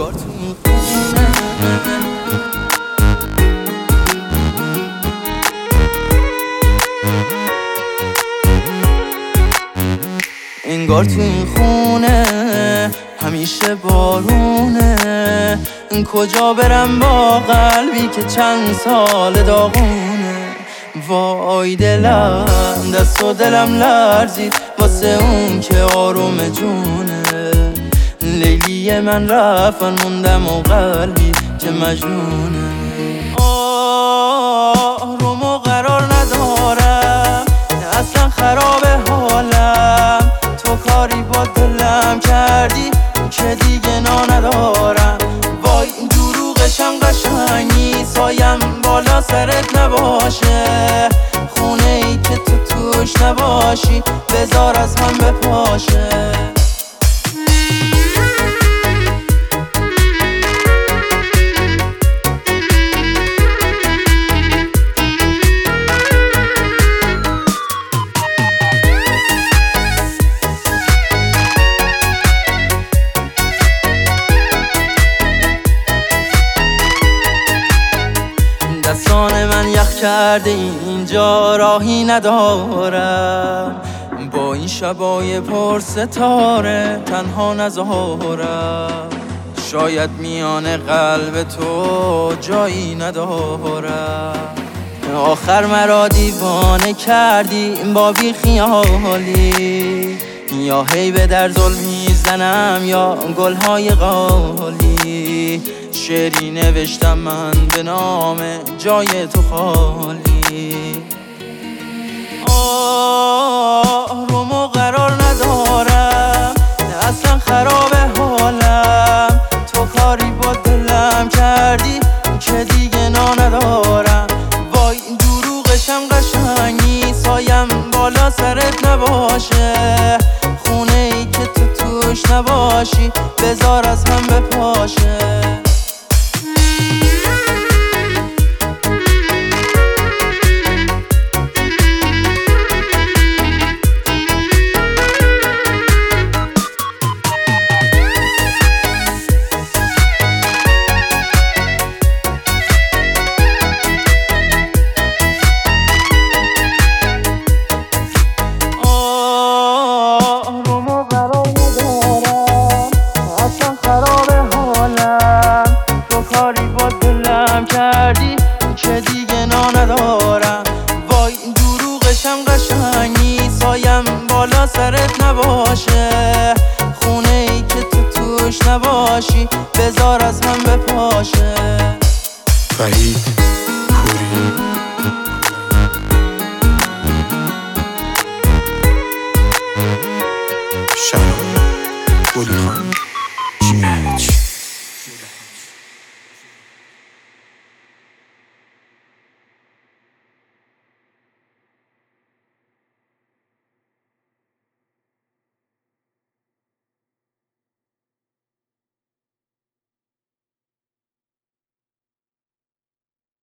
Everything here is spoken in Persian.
انگار تو این خونه، انگار تو این خونه همیشه بارونه. کجا برم با قلبی که چند سال داغونه؟ وای دلم، دست و دلم لرزید واسه اون که آروم جونه. لیلی من رفتن موندم و قلبی که مجنونه. آروم و قرار ندارم، اصلا خراب حالم. تو کاری با دلم کردی که دیگه ندارم. وای دروغشم قشنگی، سایم بالا سرت نباشه. خونه ای که تو توش نباشی بذار از هم بپاشه. دستان من یخ کرده اینجا، راهی ندارم. با این شبای پر ستاره تنها نذارم. شاید میان قلب تو جایی ندارم. آخر مرا دیوانه کردی با بی خیالی. یا هی به در ظلم میزنم یا گلهای قالی. شعری نوشتم من به نام جای تو خالی. آروم و قرار ندارم، اصلا خراب حالم. تو کاری با دلم کردی که دیگه ندارم. وای دروغشم قشنگی، سایم بالا سرت نباشه. خونه ای که تو توش نباشی بذار از هم بپاشه. کردی که دیگه ندارم. وای دروغشم قشنگی، سایم بالا سرت نباشه. خونه ای که تو توش نباشی بذار از هم بپاشه. فرید